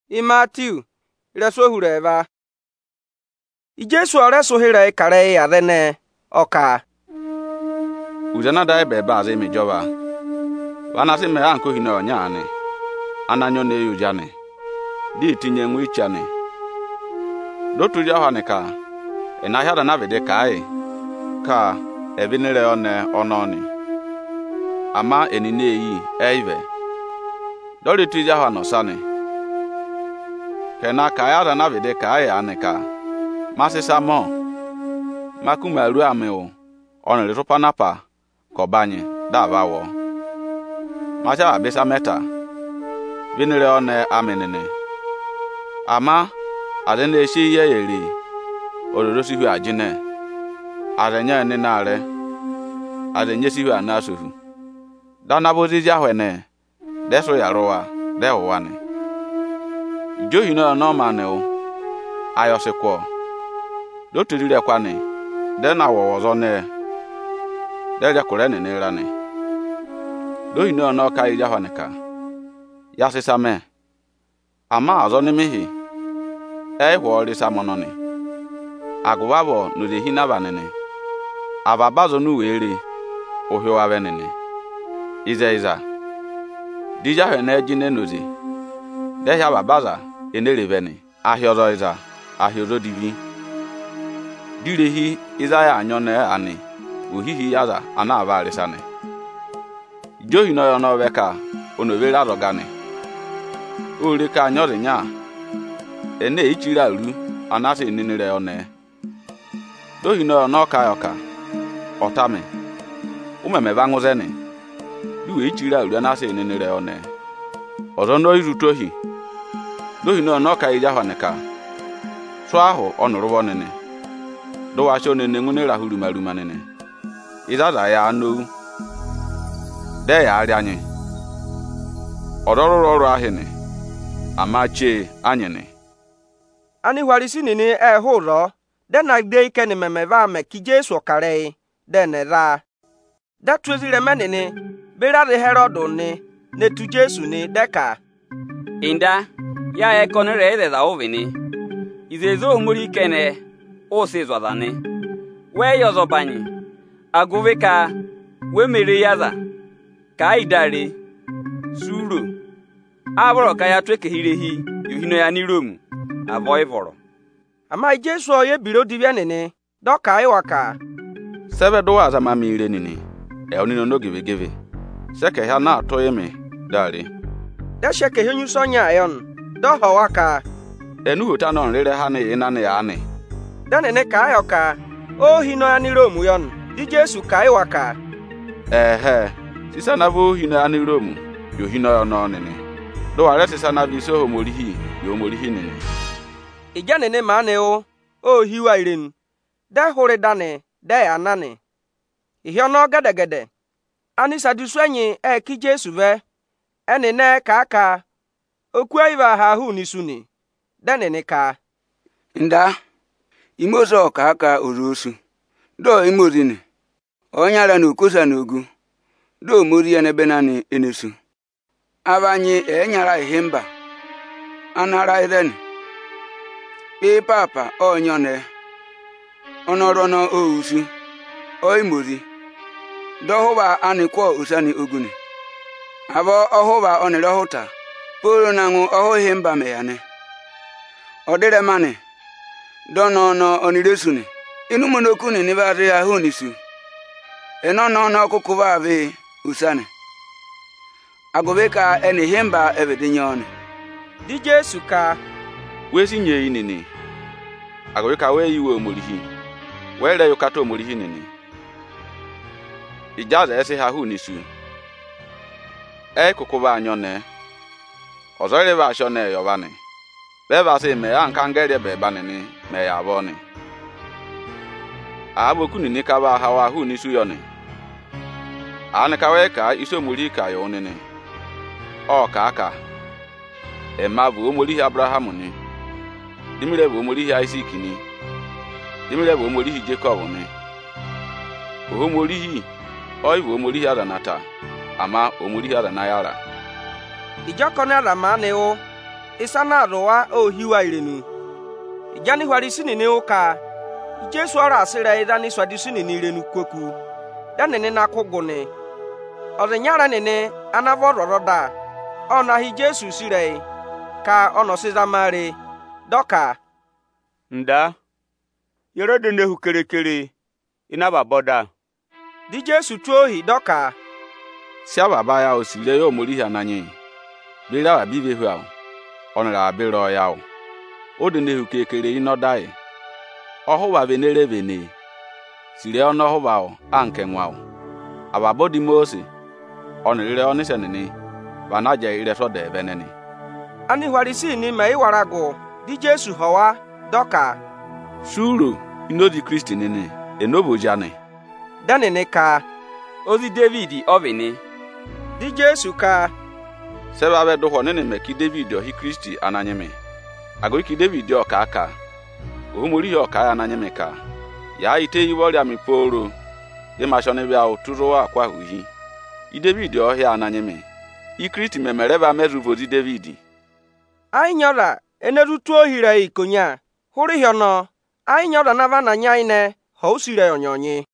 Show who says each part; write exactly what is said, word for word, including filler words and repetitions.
Speaker 1: i Matthew reso hureva i Jesu reso here kare ya dene oka
Speaker 2: uzana dai be baze mi joba wana se me anko hina onyane ananyo ne yujane di tinye nwi chane dotu ja haneka ena hada na vede kai ka evinire one ononi ama enine yi eive dori tu ja hano sane kena kai hada na vede kai aneka masisa mo makumaru ameo onere ropanapa kobanye davawo macha abisa meta vinire one amenene ama adene shi ye yeri ororo si hu ajine arenya ni nare adenye si hu anasuhu dana bozi ahwene deso yarowa dewane johi no no mane o ayosekwo do tudire kwane dena wowozo ne deja kurene ne rane dohi no no kai jahwaneka yasisame ama azo ni mihi e hwori samononi agwabo no de hina banene ababazo nu were ohwe abenene iza iza dija hene jine nozi deja babaza enerevene ahiozo iza ahiozo divi direhi iza ya anyone ani uhihi yaza ana avarisane johi no yo no beka onovere arogane ore ka anyore nya ene ichira ru anase ninire one dohi no no ka yoka otame umeme banguzene duwe ichira ru anase ninire one ozo no irutohi dohi no no ka ija hwaneka so aho onuru wonene do wa sho nene ngune rahuru marumanene izaza ya no de ya ari anyi odoro ro ahene amache anyene
Speaker 1: ani warisi nini e huro de na de ike ni memeva me ki Jesu kare de ne ra da twezire menene bera de Herodo ni ne tu Jesu ni deka
Speaker 3: inda ya e konere de da ovini izezo muri kene o sezo dane we yozo banyi aguveka we mere yaza ka idare suro aboro ka ya tweke hirehi yohino ya ni Rome avoivoro
Speaker 1: ama Jesu oye biro divya nene doka iwaka
Speaker 2: sebe do waza mamire nini e onino no give give seke ha na atoye me dare
Speaker 1: da sheke henyu sonya ayon do hawaka
Speaker 2: enu hota no nrere ha ne ina ne ya ne
Speaker 1: da nene ka ayoka o hino ya ni Rome yon di Jesu ka iwaka
Speaker 2: ehe sisa na vo hino ya ni Rome yo hino ya no nene do ware sisa na bi so homorihi yo homorihi nene
Speaker 1: ija nene mane o o hiwa irin da hore dane da anane ihyo no gede gede ani sadusu anyi e ki Jesu ve ene ne ka aka okwa iba ha hu ni suni da nene ka
Speaker 4: nda imozo ka aka orusu do imodini onyara na okosa na ogu do mori ene benani enesu abanyi enyara ihimba anara ireni e papa onyone onorono ousu oimori dohuba anikwo usani oguni abo ohuba onirohuta poro nangu ohuhimba meyane odire mane dono no oniresuni inu monokuni ni bari ahunisu eno no no kukuba ave usane agobeka eni himba ebedinyone
Speaker 1: di Jesu ka
Speaker 2: wesi nye inini agobeka we yiwe omurihi were yokato omurihi nini ijaza ese ha hu nisu e kukuba anyone ozore ba shone yobane be ba se me anka ngere be banini me ya boni aboku nini ka ba hawa hu nisu yone ane ka we ka iso muri ka yo nini o ka aka e ma bu omurihi Abraham ni dimire bu omurihi Isaac ni dimire bu omurihi Jacob ni o omurihi oi bu omurihi Adanata ama omurihi Adanayara
Speaker 1: ijoko na la mane o isana rowa o hiwa irenu ijani hwarisini ni uka Jesu ara asire idani swadisini ni irenu kwoku danene na kugune orenyara nene anavororoda ona hi Jesu sire ka ono sizamare doka
Speaker 5: nda yoro dende hukerekere ina baboda
Speaker 1: di Jesu tuohi doka
Speaker 2: sia baba ya osire yo mori hananye bira wa bibe hu awo onra biro ya o odende hukekere inodai ohuwa venere vene sire ono huwa o anke nwa o ababodi Mose onire onisenene banaje ire so de venene
Speaker 1: ani hwarisi ni mai warago di Jesu howa doka
Speaker 2: shuru inodi Kristi nene enobo jane
Speaker 1: danene ka
Speaker 3: ozi David ovini
Speaker 1: di Jesu ka
Speaker 2: seba be do honene meki David o hi Kristi ananyeme ago ki David o ka aka o mori o ka ananyeme ka ya ite yiwori amiporo de mashone bia oturo akwa huhi i David o hi ananyeme i Kristi memereba meruvo di David
Speaker 1: ai nyora enerutu ohire ikonya huri hiono ai nyora na vana nyaine ho usire onyonyi